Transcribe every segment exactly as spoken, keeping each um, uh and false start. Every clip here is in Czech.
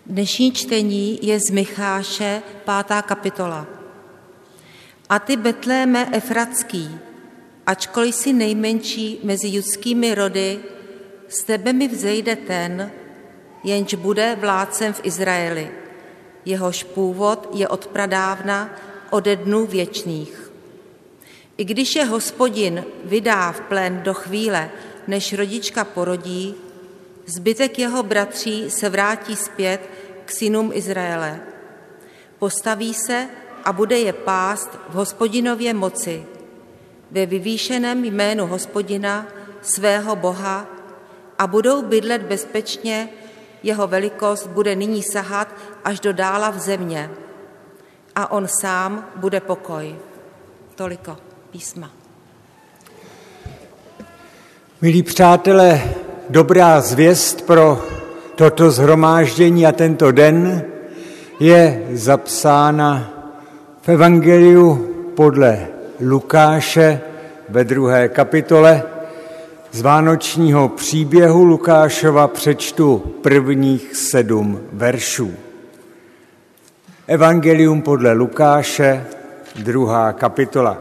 Dnešní čtení je z Micháše, pátá kapitola. A ty, Betléme Efratský, ačkoliv jsi nejmenší mezi judskými rody, z tebe mi vzejde ten, jenž bude vládcem v Izraeli. Jehož původ je od pradávna, ode dnů věčných. I když je Hospodin vydá v plén do chvíle, než rodička porodí, zbytek jeho bratří se vrátí zpět k synům Izraele. Postaví se a bude je pást v Hospodinově moci, ve vyvýšeném jménu Hospodina, svého Boha, a budou bydlet bezpečně, jeho velikost bude nyní sahat až do dála v země. A on sám bude pokoj. Toliko písma. Milí přátelé, dobrá zvěst pro toto shromáždění a tento den je zapsána v Evangeliu podle Lukáše ve druhé kapitole. Z vánočního příběhu Lukášova přečtu prvních sedm veršů. Evangelium podle Lukáše, druhá kapitola.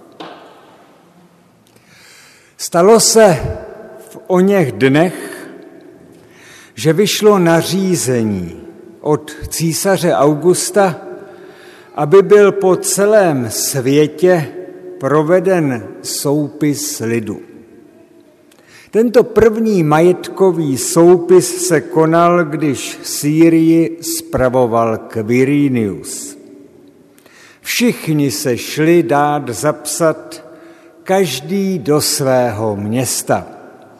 Stalo se v oněch dnech, že vyšlo nařízení od císaře Augusta, aby byl po celém světě proveden soupis lidu. Tento první majetkový soupis se konal, když Sýrii spravoval Quirinius. Všichni se šli dát zapsat, každý do svého města.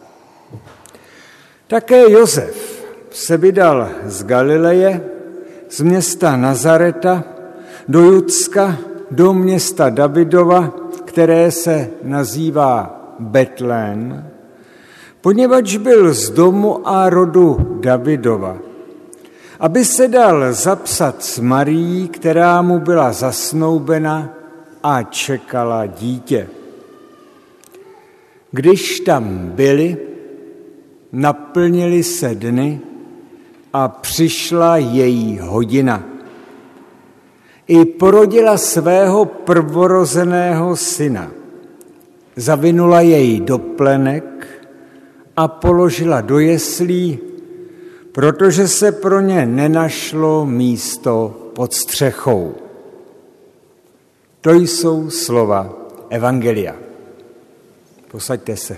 Také Josef se vydal z Galileje, z města Nazareta, do Judska, do města Davidova, které se nazývá Betlém, poněvadž byl z domu a rodu Davidova, aby se dal zapsat s Marií, která mu byla zasnoubena a čekala dítě. Když tam byli, naplnili se dny a přišla její hodina. I porodila svého prvorozeného syna. Zavinula jej do plenek a položila do jeslí, protože se pro ně nenašlo místo pod střechou. To jsou slova Evangelia. Posaďte se.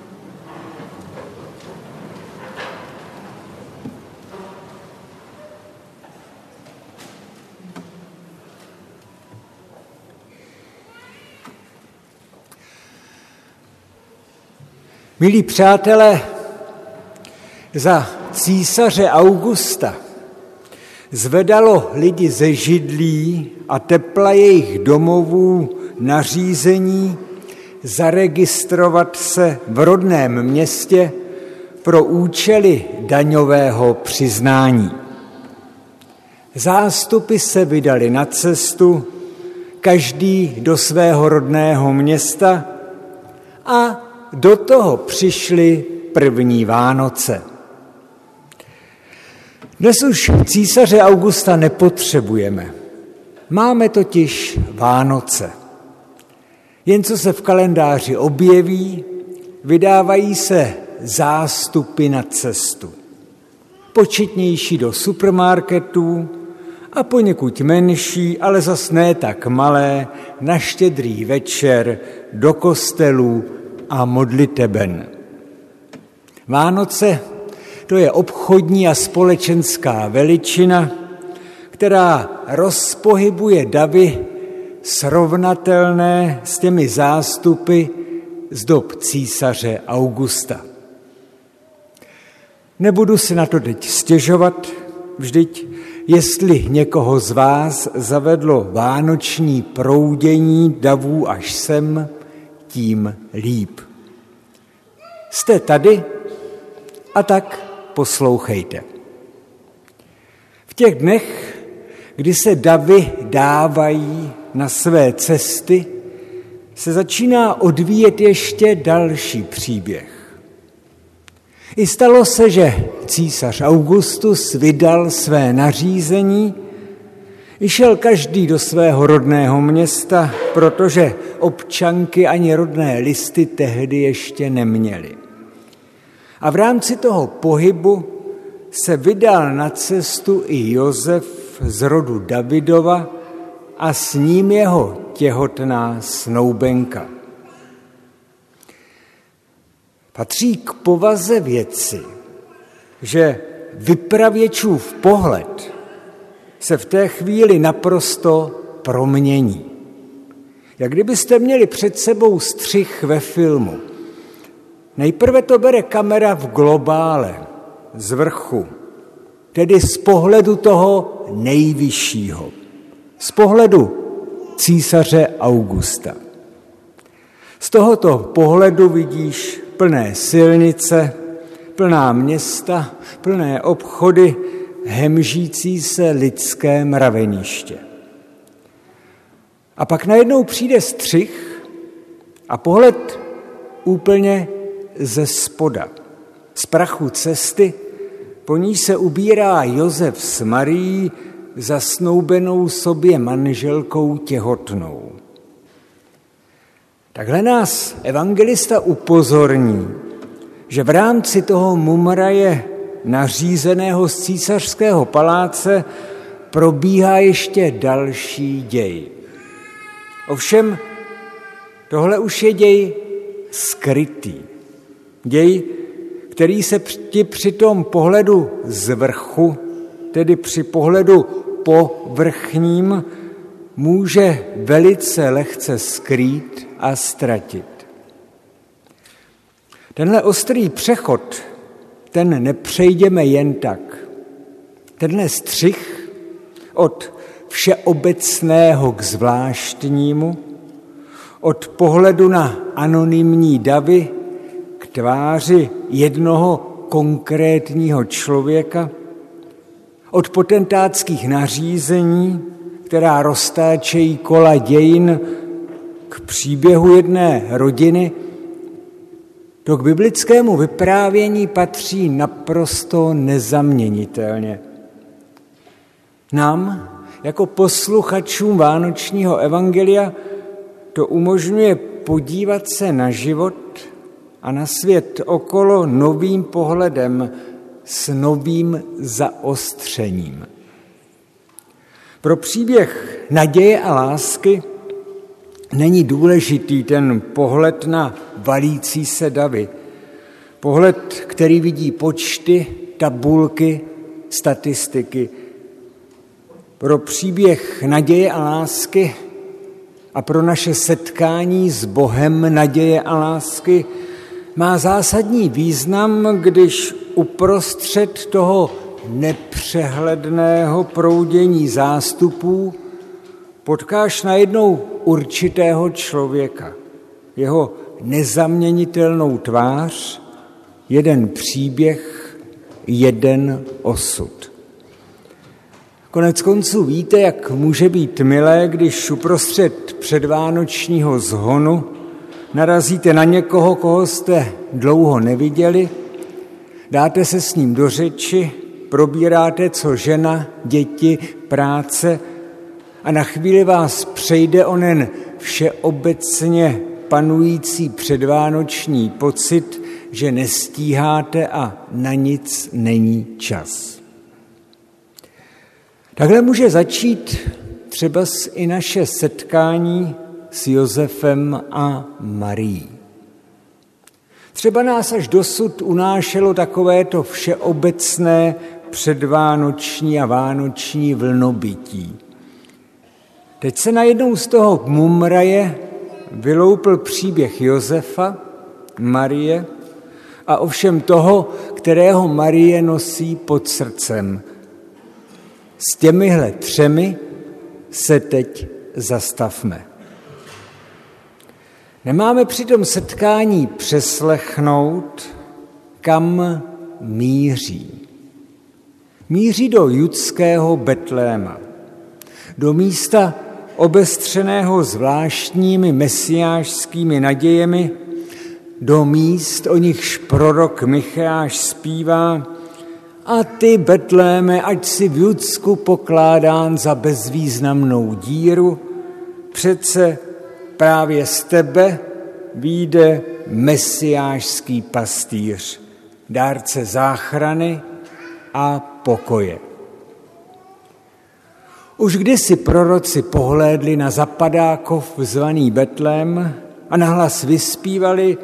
Milí přátelé, za císaře Augusta zvedalo lidi ze židlí a tepla jejich domovů nařízení zaregistrovat se v rodném městě pro účely daňového přiznání. Zástupy se vydali na cestu, každý do svého rodného města, a do toho přišly první Vánoce. Dnes už císaře Augusta nepotřebujeme. Máme totiž Vánoce. Jen co se v kalendáři objeví, vydávají se zástupy na cestu. Početnější do supermarketů a poněkud menší, ale zas ne tak malé, na štědrý večer do kostelů a modliteben. Vánoce, to je obchodní a společenská veličina, která rozpohybuje davy srovnatelné s těmi zástupy z dob císaře Augusta. Nebudu si na to teď stěžovat, vždyť jestli někoho z vás zavedlo vánoční proudění davů až sem, tím líp. Jste tady a tak poslouchejte. V těch dnech, kdy se davy dávají na své cesty, se začíná odvíjet ještě další příběh. I stalo se, že císař Augustus vydal své nařízení, i šel každý do svého rodného města, protože občanky ani rodné listy tehdy ještě neměli. A v rámci toho pohybu se vydal na cestu i Josef z rodu Davidova a s ním jeho těhotná snoubenka. Patří k povaze věci, že vypravěčův pohled se v té chvíli naprosto promění. Jak kdybyste měli před sebou střih ve filmu. Nejprve to bere kamera v globále, z vrchu, tedy z pohledu toho nejvyššího, z pohledu císaře Augusta. Z tohoto pohledu vidíš plné silnice, plná města, plné obchody, hemžící se lidské mraveniště. A pak najednou přijde střih a pohled úplně ze spoda. Z prachu cesty, po níž se ubírá Josef s Marií zasnoubenou sobě manželkou těhotnou. Takhle nás evangelista upozorní, že v rámci toho mumraje nařízeného z císařského paláce probíhá ještě další děj. Ovšem, tohle už je děj skrytý. Děj, který se ti při tom pohledu z vrchu, tedy při pohledu povrchním, může velice lehce skrýt a ztratit. Tenhle ostrý přechod, ten nepřejdeme jen tak. Tenhle střih od všeobecného k zvláštnímu, od pohledu na anonymní davy k tváři jednoho konkrétního člověka, od potentátských nařízení, která roztáčejí kola dějin, k příběhu jedné rodiny, to k biblickému vyprávění patří naprosto nezaměnitelně. Nám, jako posluchačům vánočního evangelia, to umožňuje podívat se na život a na svět okolo novým pohledem, s novým zaostřením. Pro příběh naděje a lásky není důležitý ten pohled na valící se davy. Pohled, který vidí počty, tabulky, statistiky. Pro příběh naděje a lásky a pro naše setkání s Bohem naděje a lásky má zásadní význam, když uprostřed toho nepřehledného proudění zástupů potkáš najednou určitého člověka, jeho nezaměnitelnou tvář, jeden příběh, jeden osud. Konec konců víte, jak může být milé, když uprostřed předvánočního zhonu narazíte na někoho, koho jste dlouho neviděli, dáte se s ním do řeči, probíráte, co žena, děti, práce a na chvíli vás přejde onen všeobecně panující předvánoční pocit, že nestíháte a na nic není čas. Takhle může začít třeba i naše setkání s Josefem a Marií. Třeba nás až dosud unášelo takovéto všeobecné předvánoční a vánoční vlnobytí. Teď se najednou z toho mumraje vyloupl příběh Josefa, Marie a ovšem toho, kterého Marie nosí pod srdcem. S těmihle třemi se teď zastavme. Nemáme při tom setkání přeslechnout, kam míří. Míří do judského Betléma, do místa obestřeného zvláštními mesiášskými nadějemi, do míst, o nichž prorok Micheáš zpívá: a ty, Betléme, ať si v Judsku pokládán za bezvýznamnou díru, přece právě z tebe vyjde mesiášský pastýř, dárce záchrany a pokoje. Už kdysi proroci pohlédli na zapadákov zvaný Betlém a nahlas vyspívali: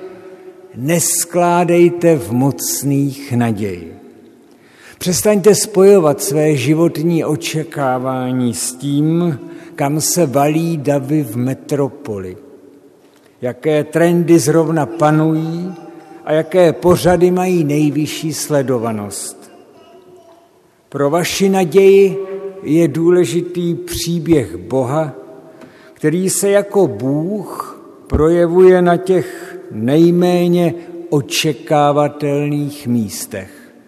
neskládejte v mocných naději. Přestaňte spojovat své životní očekávání s tím, kam se valí davy v metropoli, jaké trendy zrovna panují a jaké pořady mají nejvyšší sledovanost. Pro vaši naději je důležitý příběh Boha, který se jako Bůh projevuje na těch nejméně očekávatelných místech.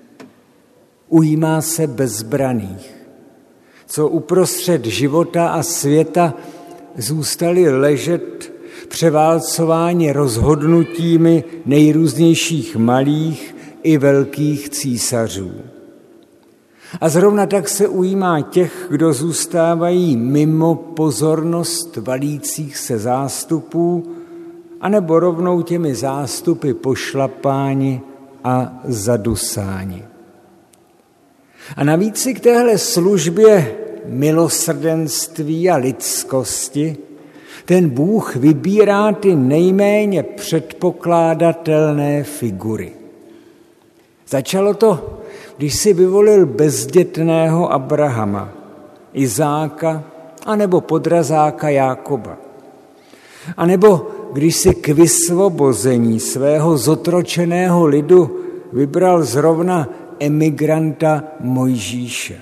Ujímá se bezbraných, co uprostřed života a světa zůstali ležet převálcováni rozhodnutími nejrůznějších malých i velkých císařů. A zrovna tak se ujímá těch, kdo zůstávají mimo pozornost valících se zástupů, anebo rovnou těmi zástupy pošlapáni a zadusáni. A navíc si k téhle službě milosrdenství a lidskosti ten Bůh vybírá ty nejméně předpokládatelné figury. Začalo to, když si vyvolil bezdětného Abrahama, Izáka anebo podrazáka Jákoba. A nebo když si k vysvobození svého zotročeného lidu vybral zrovna emigranta Mojžíše.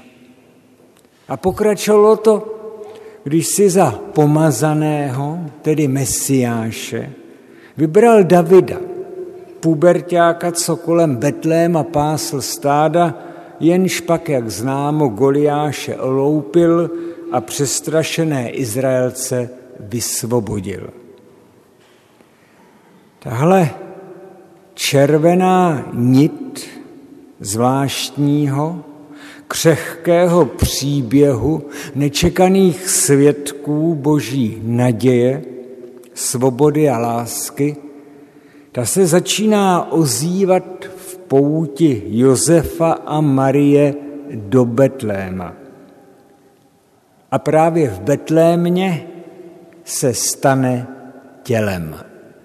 A pokračovalo to, když si za pomazaného, tedy Mesiáše, vybral Davida, puberťáka, co kolem Betléma pásl stáda, jenž pak, jak známo, Goliáše oloupil a přestrašené Izraelce vysvobodil. Tahle červená nit zvláštního, křehkého příběhu nečekaných svědků boží naděje, svobody a lásky, ta se začíná ozývat v pouti Josefa a Marie do Betléma. A právě v Betlémě se stane tělem.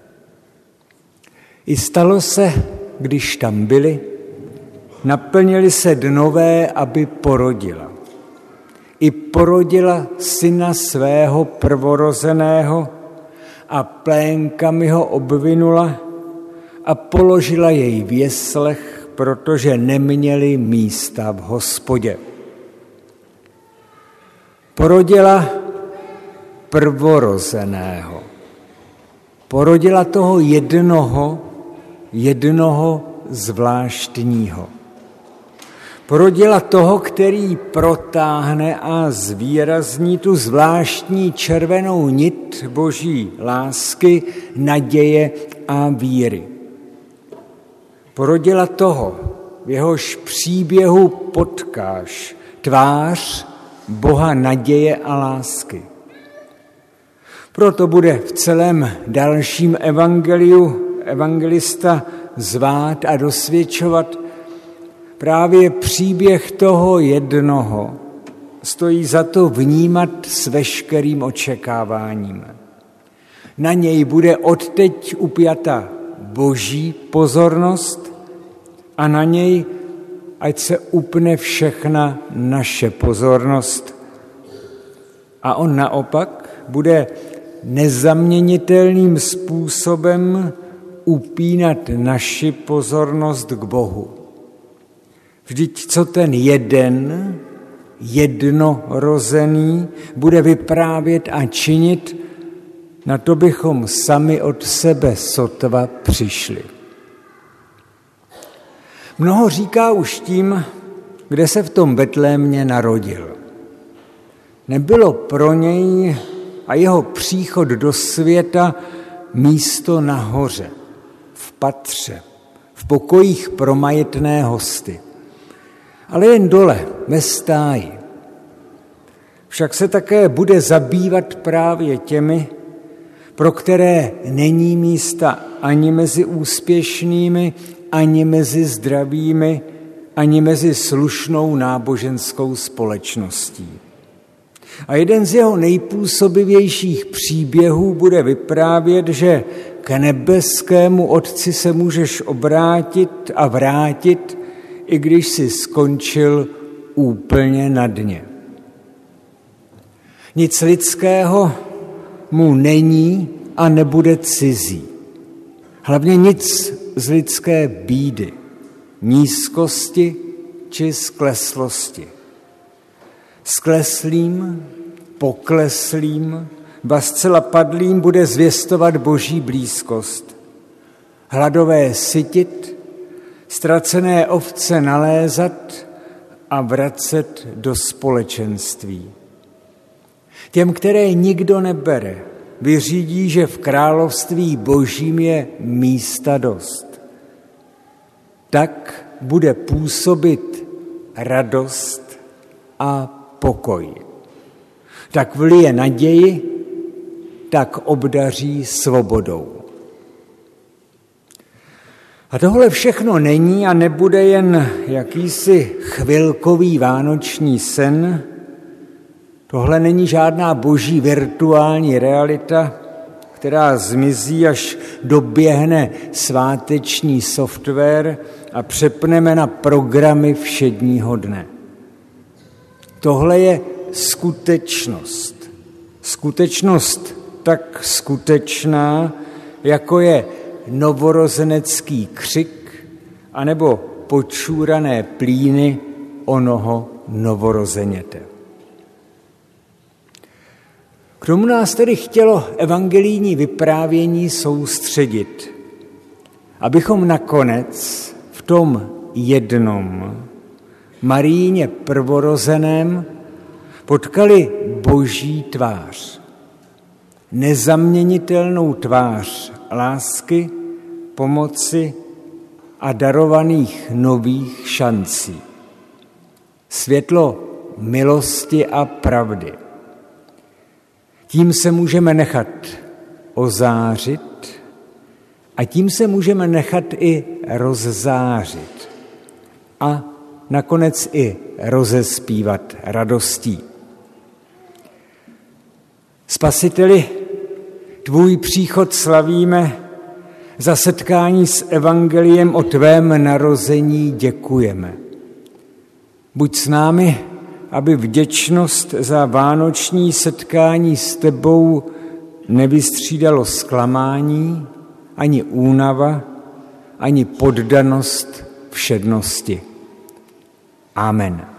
I stalo se, když tam byli, naplnili se dnové, aby porodila. I porodila syna svého prvorozeného a plénkami ho obvinula a položila jej v jeslech, protože neměli místa v hospodě. Porodila prvorozeného. Porodila toho jednoho, jednoho zvláštního. Porodila toho, který protáhne a zvýrazní tu zvláštní červenou nit boží lásky, naděje a víry. Porodila toho, v jehož příběhu potkáš tvář Boha naděje a lásky. Proto bude v celém dalším evangeliu evangelista zvát a dosvědčovat právě příběh toho jednoho. Stojí za to vnímat s veškerým očekáváním. Na něj bude odteď upjata boží pozornost a na něj ať se upne všechna naše pozornost. A on naopak bude nezaměnitelným způsobem upínat naši pozornost k Bohu. Vždyť co ten jeden, jednorozený, bude vyprávět a činit, na to bychom sami od sebe sotva přišli. Mnoho říká už tím, kde se v tom Betlémě narodil. Nebylo pro něj a jeho příchod do světa místo nahoře, v patře, v pokojích pro majetné hosty, ale jen dole, ve stáji. Však se také bude zabývat právě těmi, pro které není místa ani mezi úspěšnými, ani mezi zdravými, ani mezi slušnou náboženskou společností. A jeden z jeho nejpůsobivějších příběhů bude vyprávět, že k nebeskému Otci se můžeš obrátit a vrátit, i když jsi skončil úplně na dně. Nic lidského mu není a nebude cizí. Hlavně nic z lidské bídy, nízkosti či skleslosti. Skleslým, pokleslým, ba zcela padlým bude zvěstovat Boží blízkost. Hladové sytit, ztracené ovce nalézat a vracet do společenství. Těm, které nikdo nebere, vyřídí, že v království Božím je místa dost. Tak bude působit radost a pokoj. Tak vlije naději, tak obdaří svobodou. A tohle všechno není a nebude jen jakýsi chvilkový vánoční sen. Tohle není žádná boží virtuální realita, která zmizí, až doběhne sváteční software a přepneme na programy všedního dne. Tohle je skutečnost. Skutečnost tak skutečná, jako je novorozenecký křik anebo počůrané plíny onoho novorozeněte. K tomu nás tedy chtělo evangelijní vyprávění soustředit, abychom nakonec v tom jednom Maríně prvorozeném potkali Boží tvář, nezaměnitelnou tvář lásky, pomoci a darovaných nových šancí. Světlo milosti a pravdy. Tím se můžeme nechat ozářit a tím se můžeme nechat i rozzářit a nakonec i rozespívat radostí. Spasiteli, tvůj příchod slavíme, za setkání s evangeliem o tvém narození děkujeme. Buď s námi, aby vděčnost za vánoční setkání s tebou nevystřídalo zklamání, ani únava, ani poddanost všednosti. Amen.